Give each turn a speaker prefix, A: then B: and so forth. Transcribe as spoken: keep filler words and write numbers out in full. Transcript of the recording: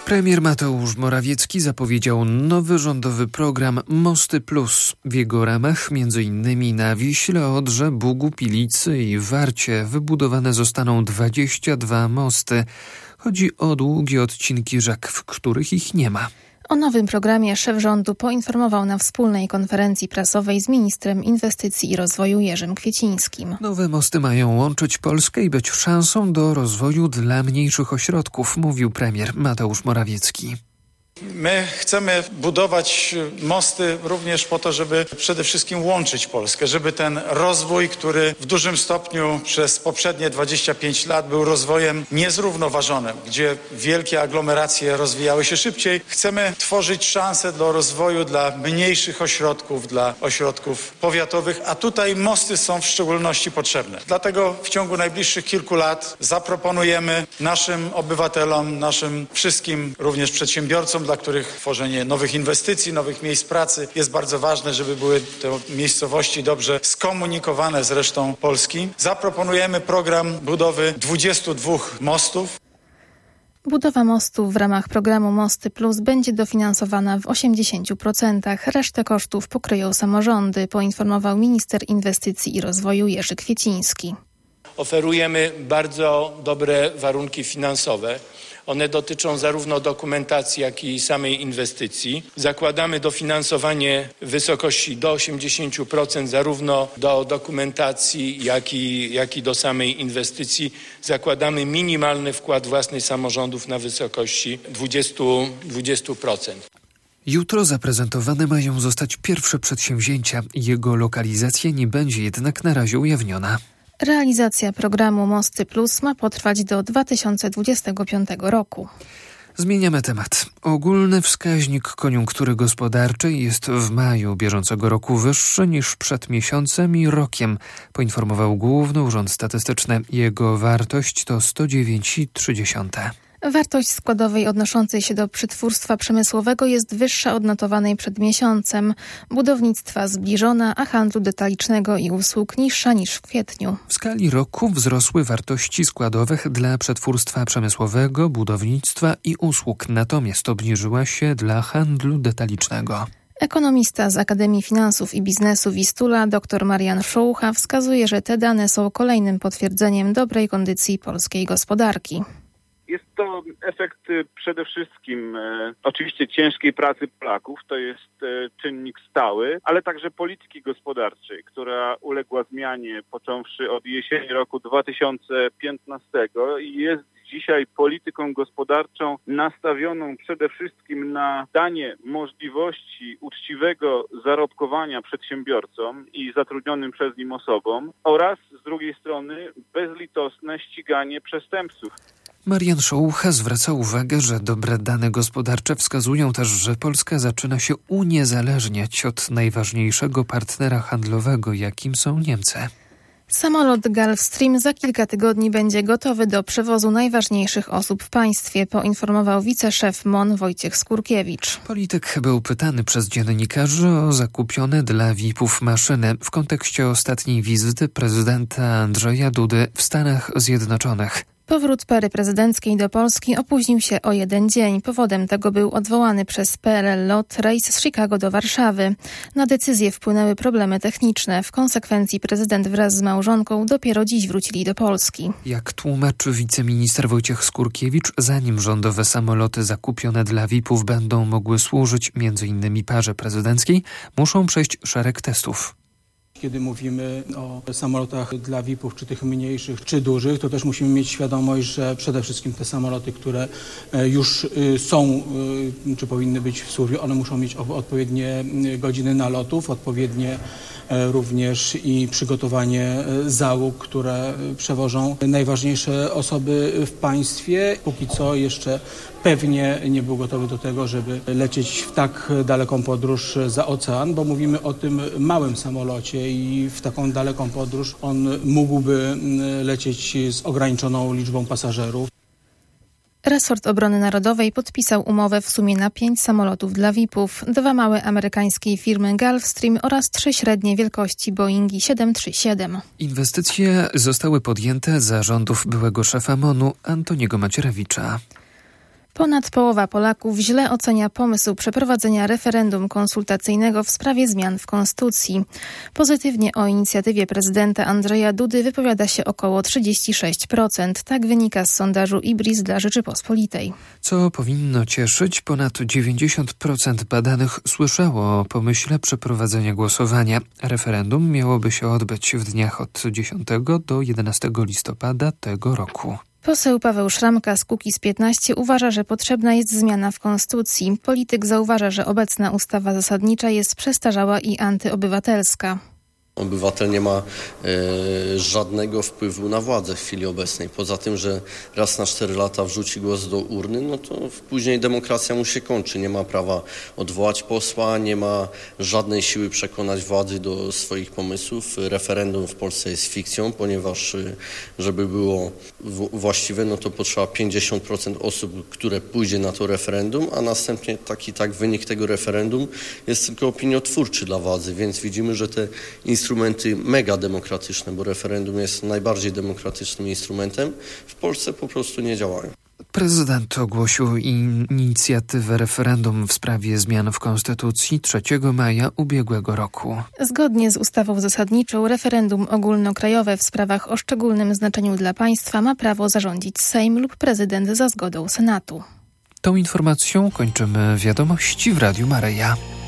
A: Premier Mateusz Morawiecki zapowiedział nowy rządowy program Mosty Plus. W jego ramach między innymi na Wiśle, Odrze, Bugu, Pilicy i Warcie wybudowane zostaną dwadzieścia dwa mosty. Chodzi o długie odcinki rzek, w których ich nie ma.
B: O nowym programie szef rządu poinformował na wspólnej konferencji prasowej z ministrem inwestycji i rozwoju Jerzym Kwiecińskim.
A: Nowe mosty mają łączyć Polskę i być szansą do rozwoju dla mniejszych ośrodków, mówił premier Mateusz Morawiecki.
C: My chcemy budować mosty również po to, żeby przede wszystkim łączyć Polskę, żeby ten rozwój, który w dużym stopniu przez poprzednie dwadzieścia pięć lat był rozwojem niezrównoważonym, gdzie wielkie aglomeracje rozwijały się szybciej. Chcemy tworzyć szanse do rozwoju dla mniejszych ośrodków, dla ośrodków powiatowych, a tutaj mosty są w szczególności potrzebne. Dlatego w ciągu najbliższych kilku lat zaproponujemy naszym obywatelom, naszym wszystkim również przedsiębiorcom, dla których tworzenie nowych inwestycji, nowych miejsc pracy jest bardzo ważne, żeby były te miejscowości dobrze skomunikowane z resztą Polski. Zaproponujemy program budowy dwudziestu dwóch mostów.
B: Budowa mostów w ramach programu Mosty Plus będzie dofinansowana w osiemdziesięciu procentach. Resztę kosztów pokryją samorządy, poinformował minister inwestycji i rozwoju Jerzy Kwieciński.
D: Oferujemy bardzo dobre warunki finansowe. One dotyczą zarówno dokumentacji, jak i samej inwestycji. Zakładamy dofinansowanie w wysokości do osiemdziesięciu procent zarówno do dokumentacji, jak i, jak i do samej inwestycji. Zakładamy minimalny wkład własny samorządów na wysokości dwudziestu procent.
A: Jutro zaprezentowane mają zostać pierwsze przedsięwzięcia. Jego lokalizacja nie będzie jednak na razie ujawniona.
B: Realizacja programu Mosty Plus ma potrwać do dwa tysiące dwudziestego piątego roku.
A: Zmieniamy temat. Ogólny wskaźnik koniunktury gospodarczej jest w maju bieżącego roku wyższy niż przed miesiącem i rokiem, poinformował Główny Urząd Statystyczny. Jego wartość to sto dziewięć przecinek trzy.
B: Wartość składowej odnoszącej się do przetwórstwa przemysłowego jest wyższa od notowanej przed miesiącem, budownictwa zbliżona, a handlu detalicznego i usług niższa niż w kwietniu.
A: W skali roku wzrosły wartości składowych dla przetwórstwa przemysłowego, budownictwa i usług, natomiast obniżyła się dla handlu detalicznego.
B: Ekonomista z Akademii Finansów i Biznesu Wistula dr Marian Szołucha wskazuje, że te dane są kolejnym potwierdzeniem dobrej kondycji polskiej gospodarki.
E: Jest to efekt przede wszystkim e, oczywiście ciężkiej pracy Polaków, to jest e, czynnik stały, ale także polityki gospodarczej, która uległa zmianie począwszy od jesieni roku dwa tysiące piętnastego i jest dzisiaj polityką gospodarczą nastawioną przede wszystkim na danie możliwości uczciwego zarobkowania przedsiębiorcom i zatrudnionym przez nim osobom oraz z drugiej strony bezlitosne ściganie przestępców.
A: Marian Szołucha zwraca uwagę, że dobre dane gospodarcze wskazują też, że Polska zaczyna się uniezależniać od najważniejszego partnera handlowego, jakim są Niemcy.
B: Samolot Gulfstream za kilka tygodni będzie gotowy do przewozu najważniejszych osób w państwie, poinformował wiceszef M O N Wojciech Skurkiewicz.
A: Polityk był pytany przez dziennikarzy o zakupione dla V I P-ów maszyny w kontekście ostatniej wizyty prezydenta Andrzeja Dudy w Stanach Zjednoczonych.
B: Powrót pary prezydenckiej do Polski opóźnił się o jeden dzień. Powodem tego był odwołany przez P L L lot rejs z Chicago do Warszawy. Na decyzję wpłynęły problemy techniczne. W konsekwencji prezydent wraz z małżonką dopiero dziś wrócili do Polski.
A: Jak tłumaczy wiceminister Wojciech Skurkiewicz, zanim rządowe samoloty zakupione dla V I P-ów będą mogły służyć między innymi parze prezydenckiej, muszą przejść szereg testów.
F: Kiedy mówimy o samolotach dla V I P-ów, czy tych mniejszych, czy dużych, to też musimy mieć świadomość, że przede wszystkim te samoloty, które już są, czy powinny być w służbie, one muszą mieć odpowiednie godziny nalotów, odpowiednie również i przygotowanie załóg, które przewożą najważniejsze osoby w państwie. Póki co jeszcze pewnie nie był gotowy do tego, żeby lecieć w tak daleką podróż za ocean, bo mówimy o tym małym samolocie i w taką daleką podróż on mógłby lecieć z ograniczoną liczbą pasażerów.
B: Resort Obrony Narodowej podpisał umowę w sumie na pięć samolotów dla V I P-ów, dwa małe amerykańskiej firmy Gulfstream oraz trzy średniej wielkości Boeingi siedem trzy siedem.
A: Inwestycje zostały podjęte za rządów byłego szefa M O N-u Antoniego Macierewicza.
B: Ponad połowa Polaków źle ocenia pomysł przeprowadzenia referendum konsultacyjnego w sprawie zmian w konstytucji. Pozytywnie o inicjatywie prezydenta Andrzeja Dudy wypowiada się około trzydzieści sześć procent. Tak wynika z sondażu IBRIS dla Rzeczypospolitej.
A: Co powinno cieszyć, ponad dziewięćdziesiąt procent badanych słyszało o pomyśle przeprowadzenia głosowania. Referendum miałoby się odbyć w dniach od dziesiątego do jedenastego listopada tego roku.
B: Poseł Paweł Szramka z Kukiz piętnaście uważa, że potrzebna jest zmiana w konstytucji. Polityk zauważa, że obecna ustawa zasadnicza jest przestarzała i antyobywatelska.
G: Obywatel nie ma e, żadnego wpływu na władzę w chwili obecnej. Poza tym, że raz na cztery lata wrzuci głos do urny, no to później demokracja mu się kończy. Nie ma prawa odwołać posła, nie ma żadnej siły przekonać władzy do swoich pomysłów. Referendum w Polsce jest fikcją, ponieważ żeby było w- właściwe, no to potrzeba pięćdziesiąt procent osób, które pójdzie na to referendum, a następnie taki tak wynik tego referendum jest tylko opiniotwórczy dla władzy, więc widzimy, że te instrumenty instrumenty mega demokratyczne, bo referendum jest najbardziej demokratycznym instrumentem, w Polsce po prostu nie działają.
A: Prezydent ogłosił inicjatywę referendum w sprawie zmian w konstytucji trzeciego maja ubiegłego roku.
B: Zgodnie z ustawą zasadniczą referendum ogólnokrajowe w sprawach o szczególnym znaczeniu dla państwa ma prawo zarządzić Sejm lub prezydent za zgodą Senatu.
A: Tą informacją kończymy wiadomości w Radiu Maryja.